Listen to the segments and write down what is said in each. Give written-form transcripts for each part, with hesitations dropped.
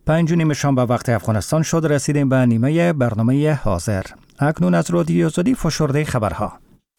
5:30 شام به وقت افغانستان شد. رسیدیم به نیمه برنامه حاضر. اکنون از رادیو آزادی فشرده خبرها.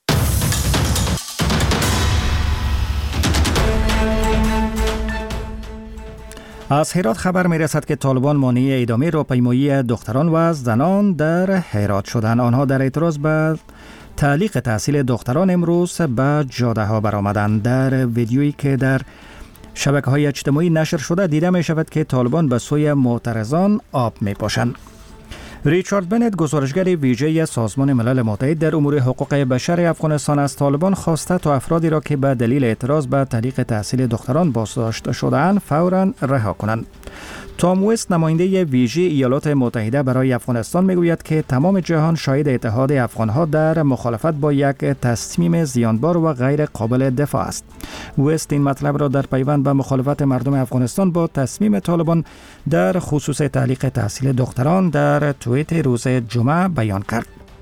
از هرات خبر می رسد که طالبان مانع ادامه راهپیمایی دختران و زنان در هرات شدند. آنها در اعتراض به تعلیق تحصیل دختران امروز به جاده ها برآمدند. در ویدیویی که در شبکه‌های اجتماعی نشر شده دیده می شود که طالبان به سوی معترضان آب می پاشند. ریچارد بنت، گزارشگر ویژه سازمان ملل متحد در امور حقوق بشر افغانستان، از طالبان خواسته تا افرادی را که به دلیل اعتراض به تعلیق تحصیل دختران بازداشت شده‌اند فوراً رها کنند. تام وست، نماینده ویژه ایالات متحده برای افغانستان، میگوید که تمام جهان شاهد اتحاد افغانها در مخالفت با یک تصمیم زیانبار و غیر قابل دفاع است. وست این مطلب را در پیوند به مخالفت مردم افغانستان با تصمیم طالبان در خصوص تعلیق تحصیل دختران در توییت روز جمعه بیان کرد.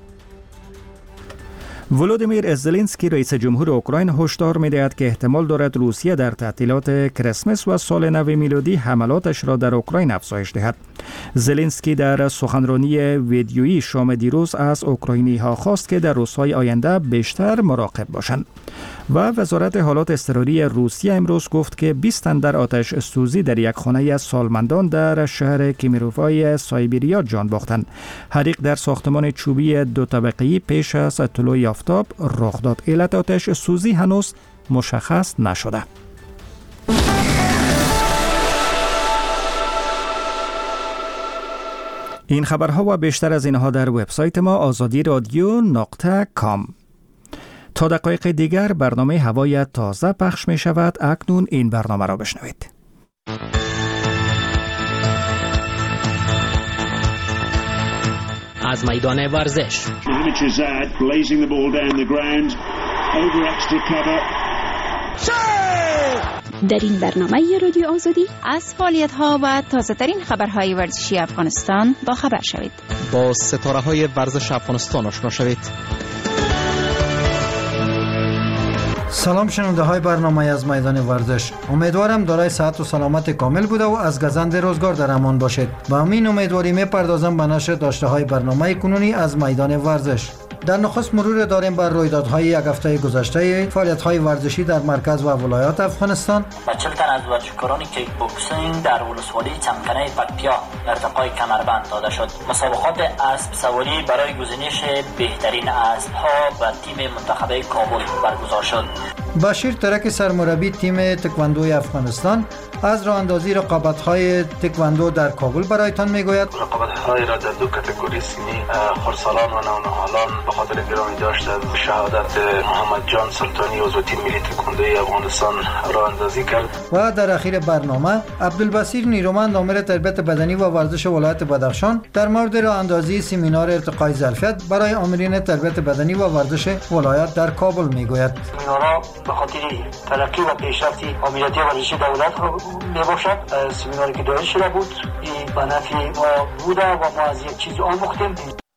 ولودیمیر زلنسکی، رئیس جمهور اوکراین، هشدار می‌دهد که احتمال دارد روسیه در تعطیلات کریسمس و سال نو میلادی حملاتش را در اوکراین افزایش دهد. زلنسکی در سخنرانی ویدیویی شام دیروز از اوکراینی‌ها خواست که در روزهای آینده بیشتر مراقب باشند. و وزارت حالات اضطراری روسیه امروز گفت که 20 تن در آتش سوزی در یک خانه سالمندان در شهر کیمیروفای سایبریا جان باختند. حریق در ساختمان چوبی 2 طبقه‌ای پیش از طلوع آفتاب رخ داد. علت آتش سوزی هنوز مشخص نشده. این خبرها و بیشتر از اینها در وبسایت ما azadiradyo.com. تا دقایق دیگر برنامه هوای تازه پخش می شود. اکنون این برنامه را بشنوید. از میدان ورزش در این برنامه رادیو آزادی از فعالیت‌ها و تازه‌ترین خبرهای ورزشی افغانستان با خبر شوید. با ستاره‌های ورزش افغانستان آشنا شوید. سلام شنونده های برنامه از میدان ورزش. امیدوارم دارای صحت و سلامت کامل بوده و از گزند روزگار در امان باشید. با همین امیدواری میپردازم به نشر داشته های برنامه کنونی از میدان ورزش. در نخست مرور داریم بر رویدادهای یک هفته گذشته فعالیت‌های ورزشی در مرکز و ولایات افغانستان. 40 تن از ورزشکاران کیک بوکسینگ در ولسوالی چمکنه پکتیا ارتقای کمربند داده شد. مسابقات اسب سواری برای گزینش بهترین اسب‌ها و تیم منتخب کابل برگزار شد. بشیر ترک، سرمربی تیم تکواندوی افغانستان، از راه اندازی رقابت‌های تکواندو در کابل برایتان میگوید. رقابت‌های را در 2 کاتگوری سنی خردسالان و نونهالان به خاطر گرامی داشت از شهادت محمد جان سلطانی عضو تیم ملی تکواندوی افغانستان راه اندازی کرد. و در اخیر برنامه عبدالبصیر نیرومند آمر تربیت بدنی و ورزش ولایت بدخشان در مورد راه اندازی سمینار ارتقای ظرفیت برای آمرین تربیت بدنی و ورزش ولایت در کابل میگوید. سمینارها به خاطر ترقی و پیشرفت آمریتی ورزشی دولت میباشد. سمیناری که دایر شده بود این به نفع ما بوده و ما از یک چیز آموختیم.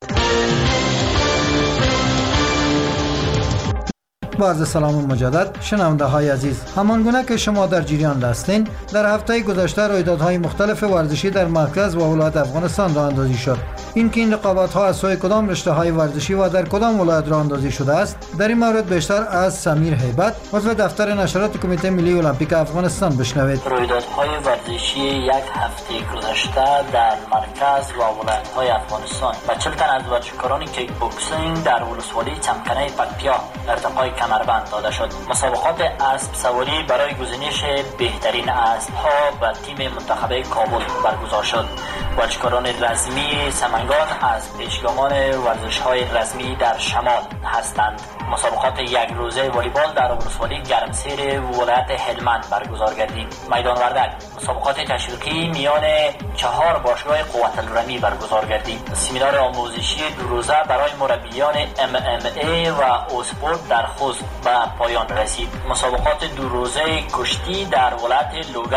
با عرض سلام مجدد شنونده های عزیز، همانگونه که شما در جریان هستین، در هفته گذشته رویدادهای مختلف ورزشی در مرکز و ولایت افغانستان راه اندازی شد. اینکه این رقابت ها از سوی کدام رشته های ورزشی و در کدام ولایت راه اندازی شده است، در این مورد بیشتر از سمیر هیبت، عضو دفتر نشرات کمیته ملی المپیک افغانستان بشنوید. رویدادهای ورزشی یک هفته گذشته در مرکز و ولایت های افغانستان 40 تن از ورزشکاران کیک بوکسینگ در ولسوالی چمکنه پکتیا ارتقای کمربند داده شد. مسابقات اسب سواری برای گزینش بهترین اسب‌ها و تیم منتخب کابل برگزار شد. ورزشکاران رزمی سمنگان از پیشگامان ورزش‌های رزمی در شمال هستند. مسابقات یک روزه والیبال در ولسوالی گرمسیر ولایت هلمند برگزار گردید. میدان وردک مسابقات تشویقی میان 4 باشگاه قوت الرمی برگزار گردید. سمینار آموزشی 2 روزه برای مربیان MMA و اسپورت در خوست به پایان رسید. مسابقات 2 روزه کشتی در ولایت لوگر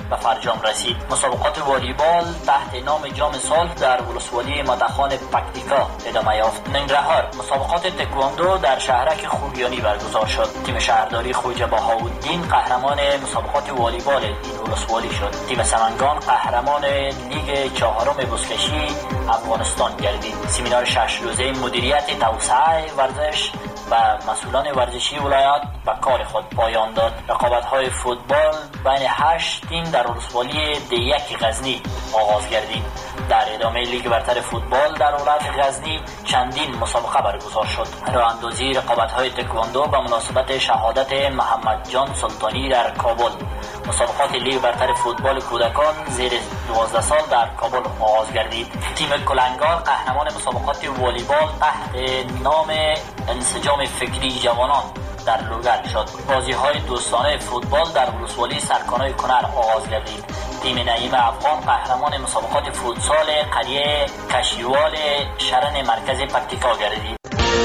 به فرجام رسید. مسابقات والیبال تحت نام جام صلح در ولسوالی متخان پکتیکا ادامه یافت. ننگرهار مسابقات تکواندو در شهرک خوگیانی برگزار شد. تیم شهرداری خوجه بهاءالدین قهرمان مسابقات والیبال این ولسوالی شد. تیم سمنگان قهرمان لیگ چهارم بزکشی افغانستان گردید. سمینار 6 روزه مدیریت توسعه ورزش و مسئولان ورزشی ولایت به کار خود پایان داد. رقابت‌های فوتبال بین 8 تیم در ولسوالی دیک غزنی آغاز گردید. در ادامه لیگ برتر فوتبال در ولایت غزنی چندین مسابقه برگزار شد. راه اندازی رقابت‌های تکواندو به مناسبت شهادت محمد جان سلطانی در کابل. مسابقات لیگ برتر فوتبال کودکان زیر 12 سال در کابل آغاز گردید. تیم کلنگار قهرمان مسابقات والیبال تحت نام انسجام فکری جوانان در لوگر شد. بازی‌های دوستانه فوتبال در ولسوالی سرکانای کنر آغاز گردید. تیم نعیم افغان قهرمان مسابقات فوتسال قریه کشیوال شرن مرکز پکتیکا گردید.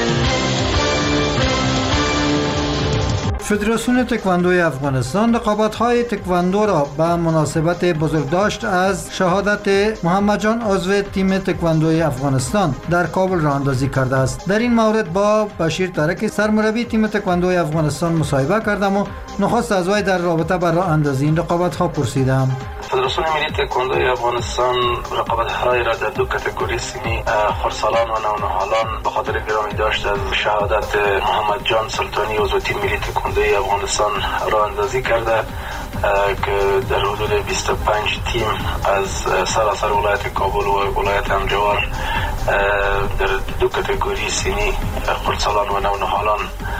فدراسیون تکواندوی افغانستان رقابت‌های تکواندو را به مناسبت بزرگداشت از شهادت محمد جان عضو تیم تکواندوی افغانستان در کابل راه اندازی کرده است. در این مورد با بشیر ترک سرمربی تیم تکواندوی افغانستان مصاحبه کردم و نخست از وی در رابطه با راه اندازی این رقابت‌ها پرسیدم. فدراسیون ملی تکواندوی افغانستان رقابت‌های را در دو کاتگوری سنی خردسالان و نونهالان به خاطر گرامی داشت از شهادت محمد جان سلطانی عضو تیم ملی تکواندوی افغانستان راه اندازی کرده که در حدود 25 تیم از سراسر ولایت کابل و ولایت همجوار در دو کاتگوری سنی خردسالان و نونهالان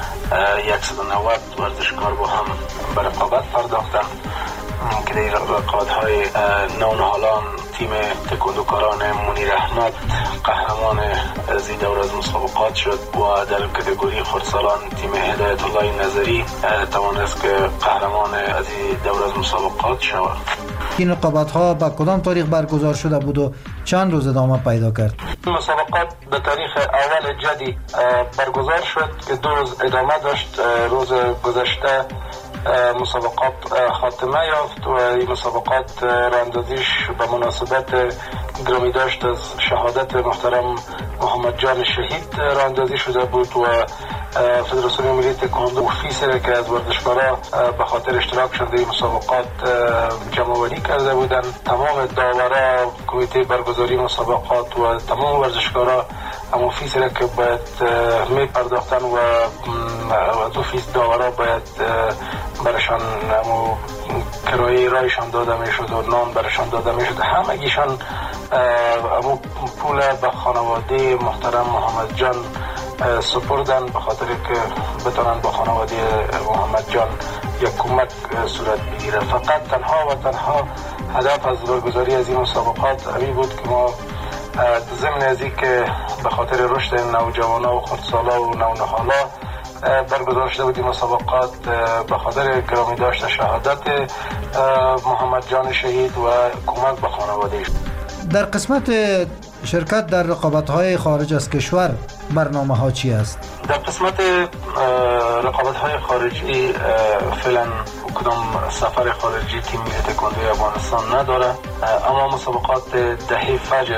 190 ورزشکار با هم به رقابت پرداختند که در رقابت‌های نونهالان تیم تکواندوکاران منیر احمد قهرمان از این دور از مسابقات شد و در کاتگوری خردسالان تیم هدایت الله نظری توانست که قهرمان از این دور از مسابقات شود. این رقابت‌ها با کدام تاریخ برگزار شده بود و چند روز ادامه پیدا کرد؟ مسابقات به تاریخ اول جدی برگزار شد که 2 روز ادامه داشت. روز گذشته مسابقات خاتمه یافت و این مسابقات راندازیش به مناسبت گرامی داشت از شهادت محترم محمد جان شهید راندازی شده بود و فدراسیون ملی تکواندو فیصله که از ورزشکارا به خاطر اشتراکشان در این مسابقات جمع‌آوری کرده بودند. تمام داورا کمیته برگزاری مسابقات و تمام ورزشکارا همون فیصله که باید می پرداختن و دو فیصد داورا باید برشان همون کرایه رایشان داده می شد و نان برشان داده می شد. همگیشان همون پول به خانواده محترم محمد جان سپردن به خاطر که بتونن با خانواده محمد جان یک کمک صورت بگیره. فقط تنها و تنها هدف از برگزاری از این مسابقات همین بود که ما ضمن از این که به خاطر رشد نوجوانا و خردسالا و نونهالا برگزار شده بود این مسابقات به خاطر گرامی داشت شهادت محمد جان شهید و کمک به خانواده. در قسمت شرکت در رقابت‌های خارج از کشور برنامه ها چی است؟ در قسمت رقابت‌های خارجی فعلا کدام سفر خارجی تیم ملی تکواندوی افغانستان نداره، اما مسابقات دهه فجر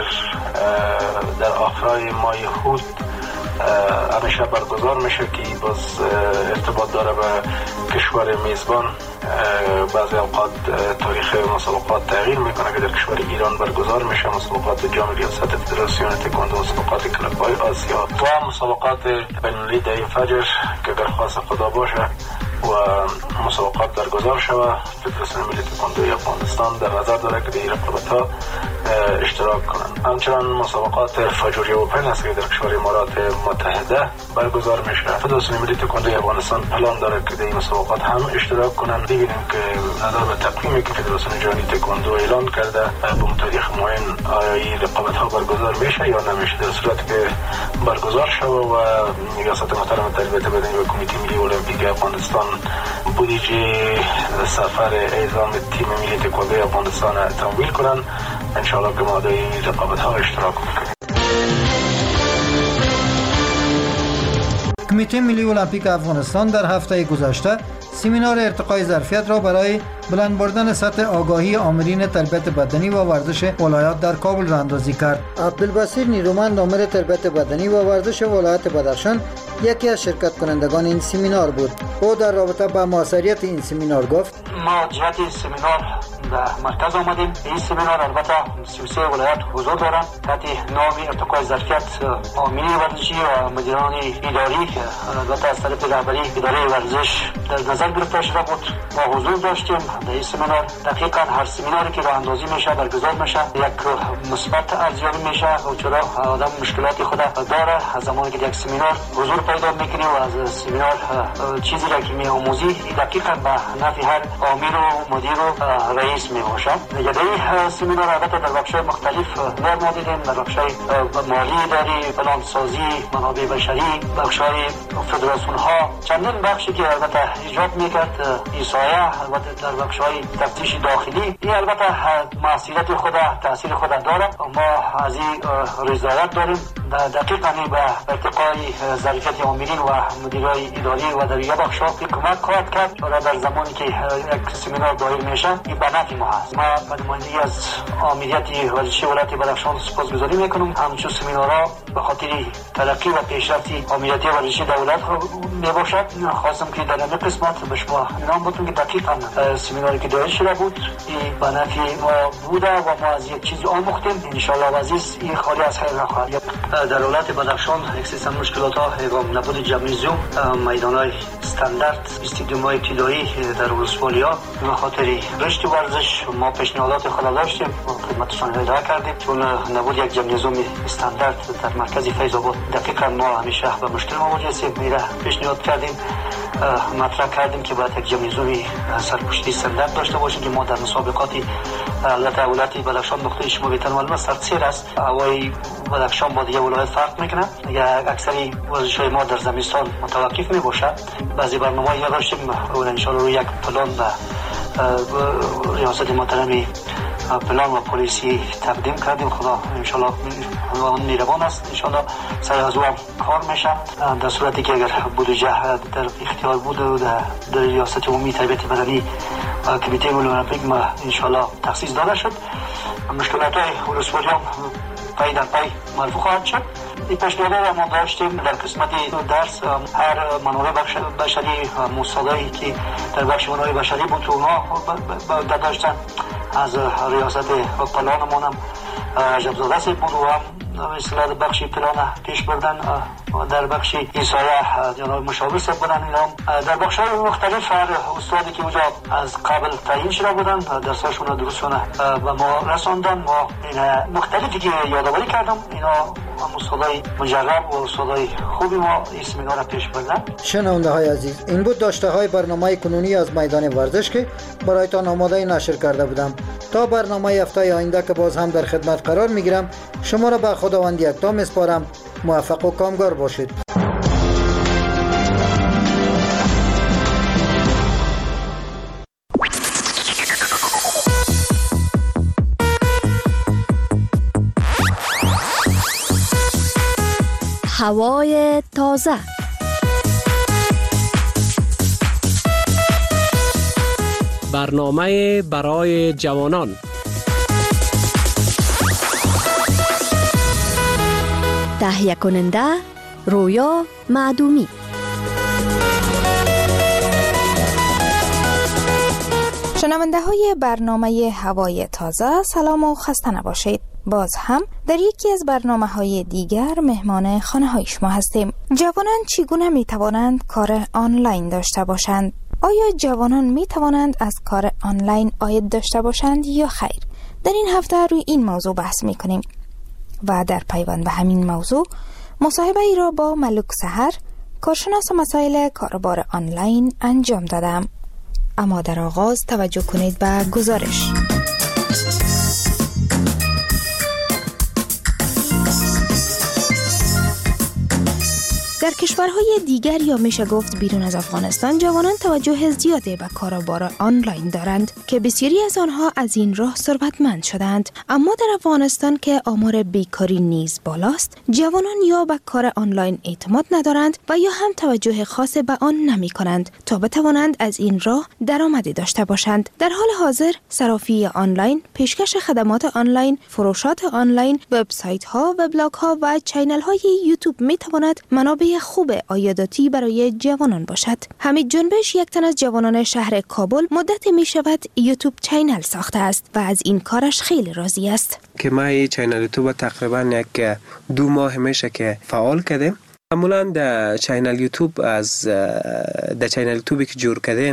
در آخرای ماه هود همیشه برگزار میشه که باز ارتباط داره به کشور میزبان. بعضی اوقات تاریخ مسابقات تغییر میکنه که در کشور ایران برگزار میشه مسابقات جام ریاست فدراسیون تکواندو، مسابقات کلب‌های آسیا و مسابقات بین‌المللی دهه فجر که در خواست خدا باشه و مسابقات برگزار شود. فدراسیون ملی تکواندوی افغانستان در نظر داره که در این رقابت‌ها اشتراک کنند. همچنان مسابقات فجوری اوپن است که در کشور امارات متحده برگزار میشه. فدراسیون ملی تکواندوی افغانستان پلان داره که در این مسابقات هم اشتراک کنند. ببینیم که نظر به تقویمی که فدراسیون جهانی تکواندو اعلان کرده به تاریخ معین آیا این رقابت‌ها برگزار میشه یا نمیشه. در صورتی که برگزار شود و ریاست محترم تربیت بدنی و کمیته ملی المپیک افغانستان بودجه سفر اعزام تیم ملی تکواندوی افغانستان تمویل کنند، انشاءالله که ما در این رقابت‌ها اشتراک کنیم. کمیته ملی المپیک افغانستان در هفته گذشته سمینار ارتقای ظرفیت را برای بلند بردن سطح آگاهی آمرین تربیت بدنی و ورزش ولایات در کابل راهاندازی کرد. عبدالبصیر نیرومند آمر تربیت بدنی و ورزش ولایت بدخشان یکی از شرکت کنندگان این سمینار بود. او در رابطه با موثریت این سمینار گفت: ما جهت سمینار در مرکز آمدیم. این سمینار البته 33 ولایت حضور دارند تحت نام ارتقای ظرفیت آمرین ورزشی و مدیران اداری البته از طرف رهبری اداره ورزش در نظر گرفته شده بود. ما حضور داشتیم در این سمینار. دقیقاً هر سمیناری که راه اندازی میشه برگزار میشه یک مثبت ارزیابی میشه و چرا آدم مشکلات خود داره. از زمانی که یک سمینار حضور پیدا میکنی و از سمینار چیزی را که میآموزی دقیقاً به نفع هر آمیر و مدیر و رئیس میباشد. در سمینار البته در بخش‌های مختلف ما دیدیم، در بخش‌های مالی اداری، پلانسازی، منابع بشری، بخش‌های فدراسیون ها، چندین بخشی که البته ایجاد میکرد ایسایه، البته در بخش‌های تفتیش داخلی. این البته مسئولیت خود تاثیر خود داره. ما از این رضایت داریم دقیقاً به ارتقای ظرفیت آمرین و مدیرای اداری و در یک بخش‌ها کمک خواهد کرد. و در زمانی که یک سمینار دایر میشه این به نفع ما هست. ما به نمایندگی از آمریت ورزشی ولایت بدخشان سپاسگزاری میکنم. همچون سمینارها به خاطر ترقی و پیشرفت آمریت ورزشی دولت میباشد. خواستم که در این قسمت به شما اعلام بکنم که دقیقاً سمیناری که دایر شده بود این به نفع ما بوده و ما از یک چیزی آموختیم. ان شاء الله عزیز این خالی از خیر نخواهد. در ولایت بدخشان اکسیستن مشکلات ها نبود جمنیزیوم، میدان‌های استاندارد، استادیوم‌های ابتدایی در ولسوالی‌ها به خاطر رشد ورزش ما پیشنهادات خود داشتیم و خدمتشان ارائه کردیم. چون نبود یک جمنیزیوم استاندارد در مرکز فیض آباد دقیقاً ما همیشه به مشکل مواجه هستیم. میره پیشنهاد کردیم، مطرح کردیم که باید یک جمنیزیوم سرپوشتی استاندارد داشته باشیم که ما در مسابقاتی البته ولایت بدخشان نقطه شما تنوع سرسیر است. هوای بدخشان با دیگه ولایت فرق میکنه. اکثری ورزش‌های ما در زمستان متوقف میباشه. بعضی برنامه‌ای داشتیم و ان شاء الله روی یک پلان و ریاست محترمی پلان و پلیسی تقدیم کردیم. خدا ان شاء الله اون میروان است. ان شاء الله سر از او کار میشه. در صورتی که اگر بودجه در اختیار بود و در ریاست عمومی تربیت بدنی کمیته ملی المپیک ما ان شاء الله تخصیص داده شد. مشکلات‌های ولسوالی هم پای در پای مرفوع خواهد شد. این پیشنهاد ما داشتیم در قسمت درس هر منابع بشری مستعدی که در بخش منابع بشری بود اونها داشتن از ریاست و پلانمون هم عجب زاده سی بود و هم مثل بخش پلان پیش بردن در بخش ایسایه جناب مشاور سب بودن. در بخش های مختلف هر استادی که اونجا از قبل تعیین شده بودن درساشون درستشون به ما رساندن. ما این مختلفی که یادآوری کردم اینا استادای مجرب و استادای خوبی ما این سمینار پیش بردن. شنونده های عزیز، این بود داشته های برنامه کنونی از میدان ورزش که برایتان آماده نشر کرده بودم. تا برنامه هفته آینده که باز هم در خدمت قرار میگیرم، شما را به خداوند یکتا میسپارم. موفق و کامگار باشید. هوای تازه. برنامه برای جوانان. تهیه کننده رویا معدومی. شنونده های برنامه هوای تازه، سلام و خسته نباشید. باز هم در یکی از برنامه های دیگر مهمان خانه های شما هستیم. جوانان چگونه می توانند کار آنلاین داشته باشند؟ آیا جوانان می توانند از کار آنلاین عاید داشته باشند یا خیر؟ در این هفته روی این موضوع بحث می کنیم و در پیوند به همین موضوع مصاحبه ای را با ملک سحر، کارشناس مسائل کاروبار آنلاین انجام دادم. اما در آغاز توجه کنید به گزارش. در در کشورهای دیگر یا میشه گفت بیرون از افغانستان جوانان توجه زیادی به کاروبار آنلاین دارند که بسیاری از آنها از این راه ثروتمند شدند. اما در افغانستان که آمار بیکاری نیز بالاست، جوانان یا به کار آنلاین اعتماد ندارند و یا هم توجه خاص به آن نمی کنند تا بتوانند از این راه درآمدی داشته باشند. در حال حاضر صرافی آنلاین، پیشکش خدمات آنلاین، فروشات آنلاین، وبسایت ها، وبلاگ ها و چینل های یوتیوب می تواند منابع خوب عایداتی برای جوانان باشد. حمید جنبش، یک تن از جوانان شهر کابل، مدت می شود یوتیوب چینل ساخته است و از این کارش خیلی راضی است. که ما این چینل یوتیوب تقریبا یک 2 ماه میشه که فعال کردیم. معمولا در چینل یوتیوب در چینل یوتیوبی که جور کردیم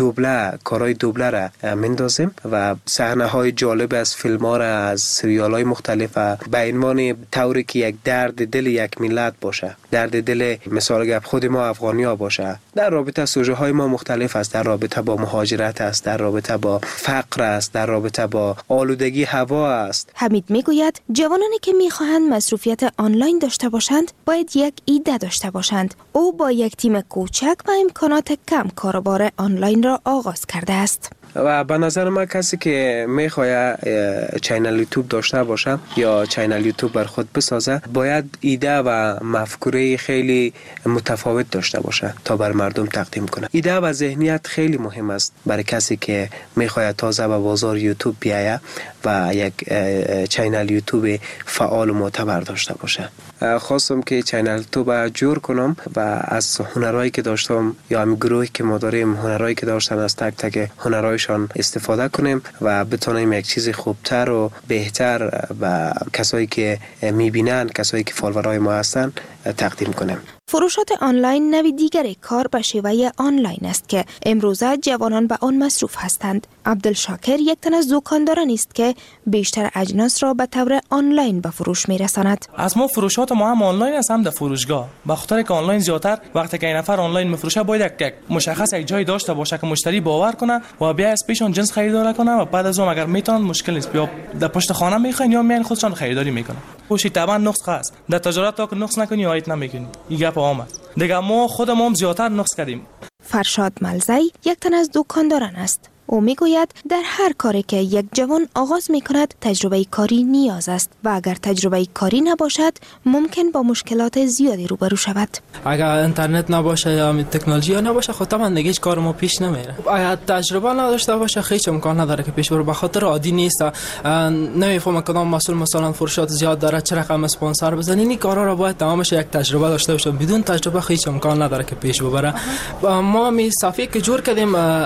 کارهای دوبله را مندازیم و صحنه های جالب از فیلم ها را از سریال های مختلف به عنوان طوری که یک درد دل یک ملت باشه، درد دل مثال گپ خود ما افغانی ها باشه. در رابطه سوژه های ما مختلف است، در رابطه با مهاجرت است، در رابطه با فقر است، در رابطه با آلودگی هوا است. حمید میگوید جوانانی که میخواهند مصروفیت آنلاین داشته باشند باید یک ایده داشته باشند. او با یک تیم کوچک و امکانات کم کاروبار آنلاین را آغاز کرده است. و به نظر من کسی که میخواد چینل یوتیوب داشته باشه یا چینل یوتیوب بر خود بسازه باید ایده و مفکوره خیلی متفاوت داشته باشه تا بر مردم تقدیم کنه. ایده و ذهنیت خیلی مهم است برای کسی که میخواد تازه به بازار یوتیوب بیایه و یک چینل یوتیوب فعال و معتبر داشته باشه. خواستم که چینل یوتیوب جور کنم و از هنرهایی که داشتم یا هم گروهی که ما داریم هنرهایی که داشتن از تک تک هنرهایشان استفاده کنیم و بتونیم یک چیز خوبتر و بهتر و کسایی که میبینن، کسایی که فالوورای ما هستن تقدیم کنیم. فروشات آنلاین نوع دیگر کار به شیوه آنلاین است که امروزه جوانان به آن مصروف هستند. عبدالشاکر یک تن از دکانداران است که بیشتر اجناس را به طور آنلاین به فروش میرساند. از ما فروشات ما هم آنلاین است، هم در فروشگاه. به خاطر که آنلاین زیاتر وقتی که این نفر آنلاین میفروشه باید یک مشخص یک جای داشته باشه که مشتری باور کنه و بیا از پیشون جنس خریدار کنه و بعد از اون اگر میتونن مشکل نیست بیا در پشت خانه میخواین یا میان خودشان خریداری میکنن. خوشی طبعا نقص هست. در تجارت تا که نقص نکنی آیت نمیکنی. این گپ عام است. دیگه ما خودمون هم زیاتر نقص کردیم. فرشاد ملزی یک تن از دکانداران است. او میگوید در هر کاری که یک جوان آغاز میکند تجربه کاری نیاز است و اگر تجربه کاری نباشد ممکن با مشکلات زیادی روبرو شود. اگر اینترنت نباشه یا تکنولوژی نباشه خب طبعا دیگه کار ما پیش نمیره. اگر تجربه نداشته باشه هیچ امکان نداره که پیش بره، به خاطر عادی نیست. نمیفهمم کدام مسئول مثلا فروشات زیاد داره چه رقم اسپانسر بزنین. این کارا رو باید تمامش یک تجربه داشته باشه. بدون تجربه هیچ امکان نداره که پیش ببره. ما می صفحه که جور کردیم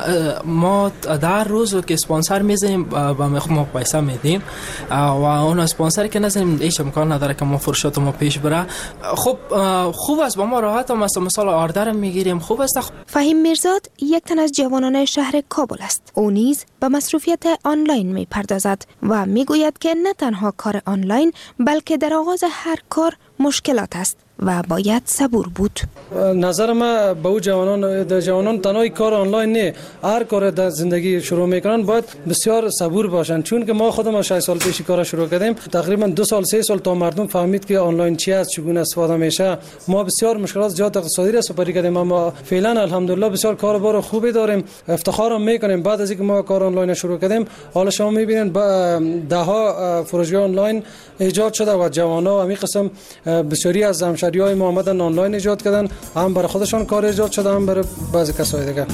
ما در روز که اسپانسر میزنیم با ما پیسه میدیم و اون اسپانسر که نزنیم هیچ امکان نداره که ما فروشات ما پیش بره. خب خوب است با ما راحت مثلا آردر میگیریم. خوب است. فهیم میرزاد یک تن از جوانان شهر کابل است. او نیز به مصروفیت آنلاین میپردازد و میگوید که نه تنها کار آنلاین بلکه در آغاز هر کار مشکلات است و باید صبور بود. نظر ما به او جوانان تنها کار آنلاین نه، هر کار در زندگی شروع میکنن باید بسیار صبور باشن، چون که ما خودم 6 سال پیش کار شروع کردیم، تقریبا 2 سال 3 سال تا مردم فهمید که آنلاین چی است، چگونه استفاده میشه. ما بسیار مشکلات زیاد اقتصادی را سپری کردیم، اما فعلا الحمدلله بسیار کاربار خوبی داریم، افتخارم میکنیم. بعد از اینکه ما کار آنلاین شروع کردیم حالا شما میبینید ده ها فروشگاه آنلاین ایجاد شده و جوانا همین قسم بسیاری از همشهریای ما آمدن آنلاین ایجاد کردن، هم برای خودشان کار ایجاد شده هم برای بعضی کسای دیگه.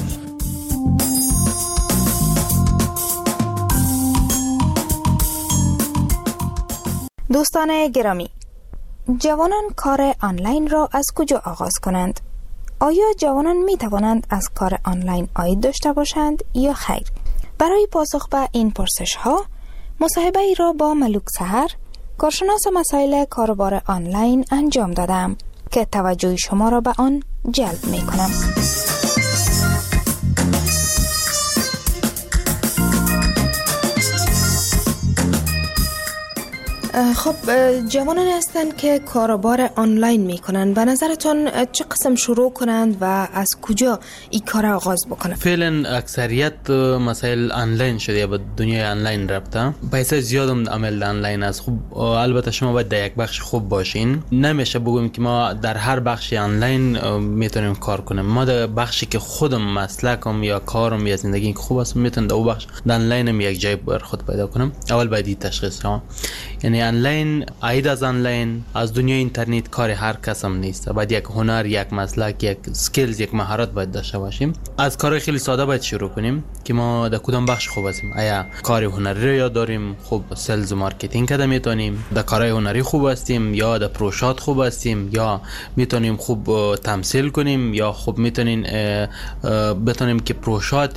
دوستان گرامی، جوانان کار آنلاین را از کجا آغاز کنند؟ آیا جوانان می توانند از کار آنلاین عاید داشته باشند یا خیر؟ برای پاسخ به این پرسش ها مصاحبه ای را با ملوک سحر، کارشناس مسائل کاروبار آنلاین انجام دادم که توجه شما را به آن جلب می کنم. خب جوانان هستند که کاروبار آنلاین میکنن، به نظرتون چه قسم شروع کنند و از کجا این کار آغاز بکنند؟ فعلا اکثریت مسائل آنلاین شده یا به دنیای آنلاین رفته. پیسه زیادم عمل آنلاین است. خب البته شما باید در یک بخش خوب باشین. نمیشه بگیم که ما در هر بخش آنلاین میتونیم کار کنیم. ما در بخشی که خودم مسلکم یا کارم یا زندگی خوب است میتونم در اون بخش آنلاینم یک جای بر خود پیدا کنم. اول باید تشخیص کنم. یعنی آنلاین عید از آنلاین از دنیای اینترنت کار هر کس هم نیست. باید یک هنر، یک مسلک، یک سکیلز، یک مهارت باید داشته باشیم. از کار خیلی ساده باید شروع کنیم که ما در کدام بخش خوب هستیم. آیا کار هنری رو یاد داریم، خوب سلز و مارکتینگ کده میتونیم، در کارهای هنری خوب هستیم یا در پروژات خوب هستیم یا میتونیم خوب تمثیل کنیم یا خوب میتونیم بتونیم که پروژات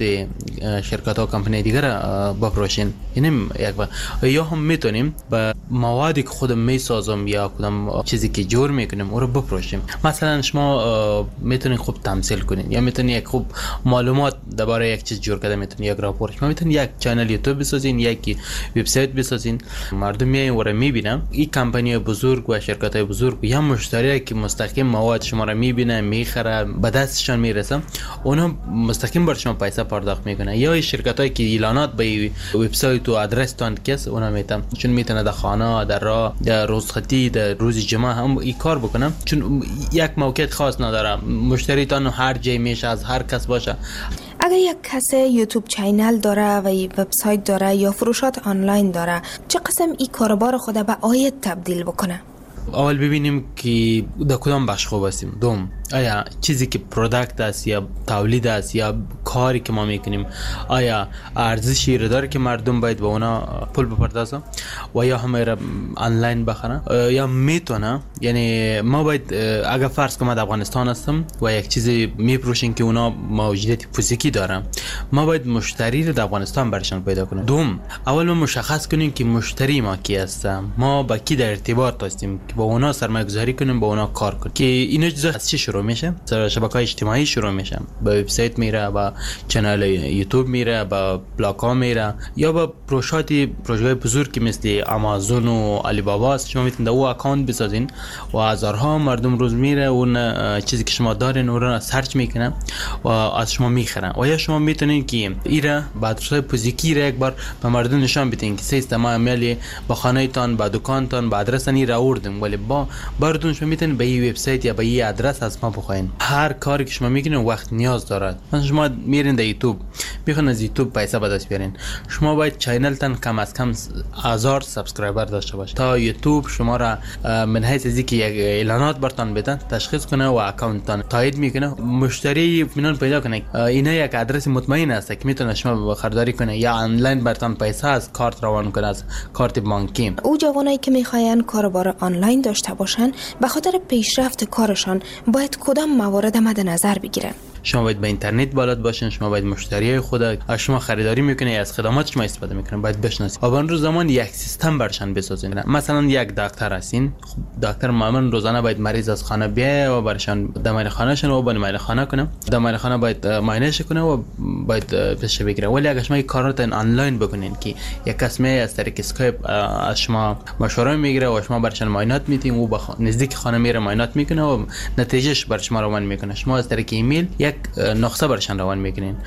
شرکت ها کمپانی دیگر بفروشیم. یعنی یا هم میتونیم با موادی که خودم میسازم یا کدام چیزی که جور میکنیم او رو بفروشیم. مثلا شما میتونین خوب تمثیل کنین یا میتونین یک خوب معلومات درباره یک چیز جور کرده میتونین یک راپورت، شما میتونین یک کانال یوتیوب بسازین، یک وبسایت بسازین. مردم میاین و رو میبینن. این کمپانی بزرگ و شرکت های بزرگ یا مشتری که مستقیم مواد شما رو میبینن، میخره، به دستشان میرسه، اونا مستقیم بر شما پیسه پرداخت میکنن. یا شرکت هایی که اعلانات به وبسایت و آدرس تان کس اونا میتونن، چون میتونه در خانه، در راه، در روزخطی، در روز جمعه هم این کار بکنم، چون یک موقعیت خاص نداره. مشتری تان هر جای میشه، از هر کس باشه. اگر یک کس یوتیوب چینل داره و وبسایت داره یا فروشات آنلاین داره، چه قسم این کاروبار خود به عاید تبدیل بکنه؟ اول ببینیم که در کدام بخش خوب هستیم. دوم، آیا چیزی که پروداکت است یا تولید است یا کاری که ما میکنیم آیا ارزشی رو داره که مردم باید به اونا پول بپردازن و یا همه را آنلاین بخرن یا میتونه. یعنی ما باید اگر فرض کنم در افغانستان هستم و یک چیزی میپروشیم که اونا موجودیت فیزیکی دارن، ما باید مشتری رو در افغانستان برشان پیدا کنیم. دوم، اول ما مشخص کنیم که مشتری ما کی هست، ما با کی در ارتباط هستیم که با اونا سرمایه گذاری کنیم، با اونا کار کنیم. که اینا چیزا از چی شروع میشه؟ شبکه‌های اجتماعی شروع میشه. با وبسایت میره، با کانال یوتیوب میره، با بلاگ ها میره یا با پروژه‌های بزرگی مثل آمازون و علی بابا است. شما میتونید او اکانت بسازین و هزارها مردم روز میره اون چیزی که شما دارین اون رو سرچ میکنه و از شما میخرن. و یا شما میتونین که ایره با ادرس‌های فیزیکی را یک بار به مردم نشان بدین که سیستم عملی با خانه تان، با دکان تان، با آدرس انی را آوردیم، ولی با بردون شما میتونین به این وبسایت یا به این آدرس از ما بخواین. هر کاری که شما میکنین وقت نیاز دارد. مثلا شما میرین در یوتیوب، میخواین از یوتیوب پیسه به دست بیارین، شما باید چینل تان کم از کم 1000 سابسکرایبر داشته باشه تا یوتیوب شما را من حیث از اینکه یک اعلانات برتان بدن تشخیص کنه و اکانت تان تایید میکنه، مشتری اطمینان پیدا کنه. اینا یک آدرس مطمئن است که میتونه شما خریداری کنه یا آنلاین برتان پیسه از کارت روان کنه، از کارت بانکی. او جوانایی که میخواین کاروبار آنلاین داشته باشن به خاطر پیشرفت کارشان باید کدام موارد مد نظر بگیرن؟ شما باید به اینترنت بلد باشین، شما باید مشتریای خود از شما خریداری میکنه یا از خدمات شما استفاده میکنه باید بشناسید. و اون روز زمان یک سیستم برشان بسازین. مثلا یک دکتر هستین، خب دکتر معمولا روزانه باید مریض از خانه بیایه و برشان دمای خانهشون و بیماری خانه کنه. دمای خانه باید معاینه کنه و باید بشه بگیره. ولی اگه شما این کارات آنلاین بکنین که یک کس می از طریق اسکایپ از شما مشوره میگیره و شما برشان معاینات میتین و نزدیک خانه میره معاینات میکنه و نتیجهش بر شما روان میکنه. شما از طریق ایمیل یک نسخه برشان روان میکنین.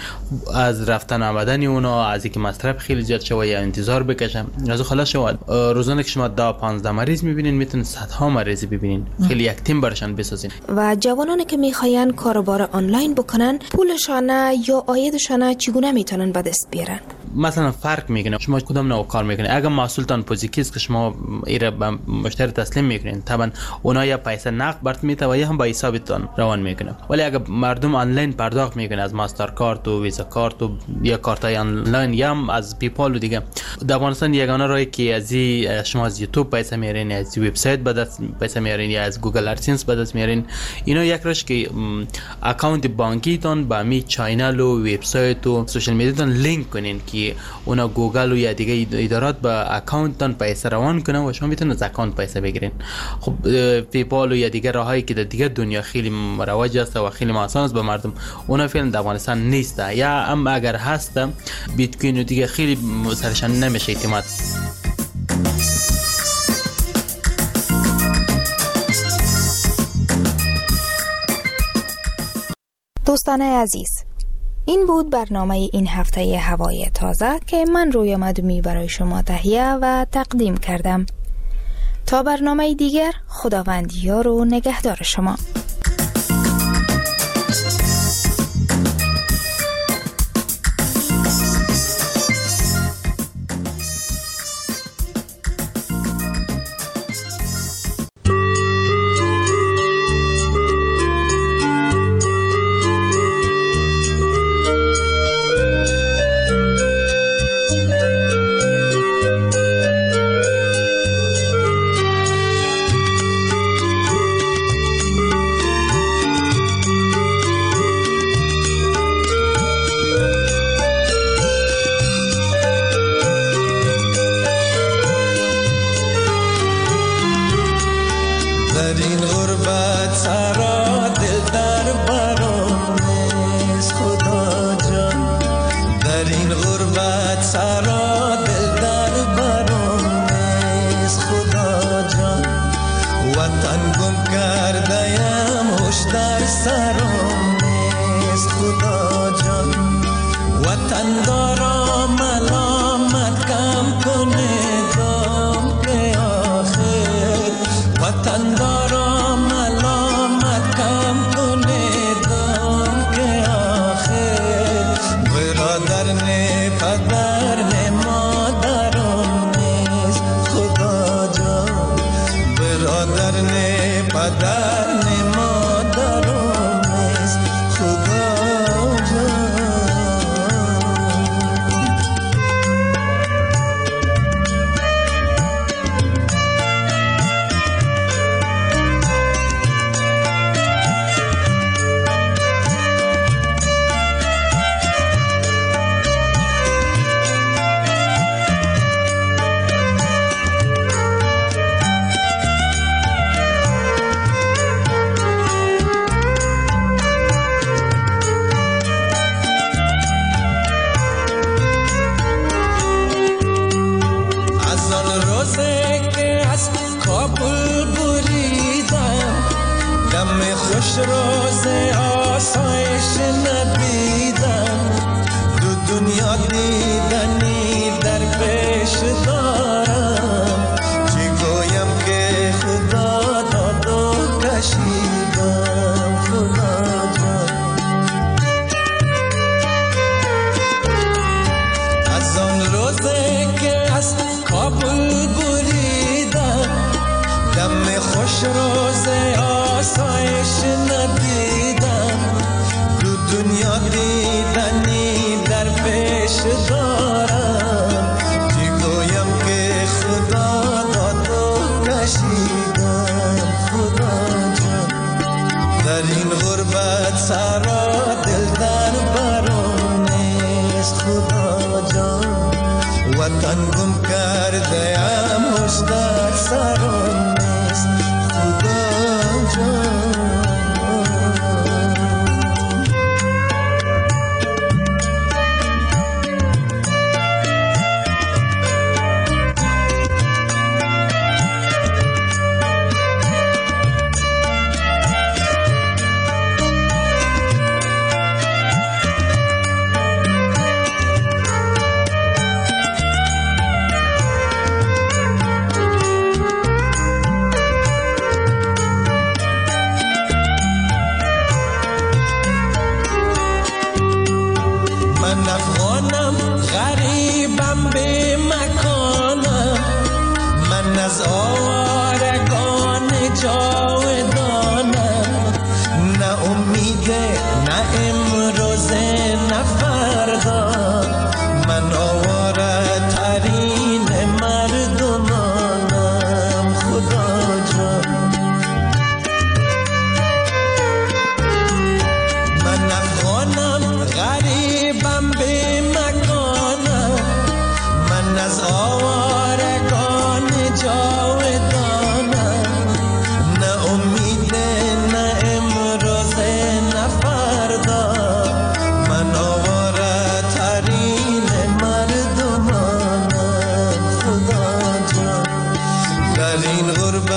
از رفتن آمدن اونا، از اینکه مصرف خیلی زیاد شوه یا انتظار بکشن، از خلاص شما روزانه که شما 10-15 مریض میبینین میتونین صدها مریض ببینین. خیلی یک تیم برشان بسازین. و جوانانی که میخواین کاروبار آنلاین بکنن پولشان یا عایدشان چگونه میتونن به دست بیارن؟ مثلا فرق میکنه شما کدام نوع کار میکنین. اگر محصولتان فیزیکی است که شما ایره به مشتری تسلیم میکنین، طبعا اونا یا پیسه نقد برات میته و یا هم با حسابتون روان میکنه. ولی اگر مردم آنلاین پرداخت میکنه از ماستر کارت و ویزا کارت و یا کارتای آنلاین یا هم از پیپال و دیگه، در افغانستان یگانه راهی که از شما از یوتیوب پیسه میارین، از وبسایت به دست پیسه میارین یا از گوگل ادسنس به دست میارین. اینا یک راهش که اکانت بانکی تون با می چینل و وبسایت و سوشال میدیا تون لینک کنین که اونا گوگل و یا دیگه ادارات به اکانت تون پیسه روان کنن و شما میتونید از اکانت پیسه بگیرین. خب پیپال و یا دیگه راهایی که در دیگه دنیا خیلی رواج است و خیلی آسان است به مردم، اونا فعلا در افغانستان نیست. یا اما اگر هست بیت کوین و دیگه خیلی سرشان نمیشه اعتماد. دوستان عزیز، این بود برنامه این هفته هوای تازه که من رویا مدومی برای شما تهیه و تقدیم کردم. تا برنامه دیگر، خداوند یار و نگهدار شما.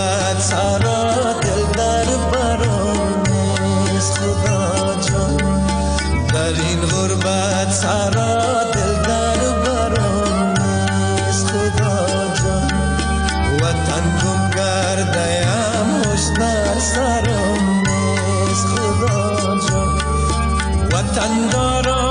سارا دل در برانست خدا جان خدا جان وطن گم گردیم خوش در سرم نیست خدا جان وطن دارم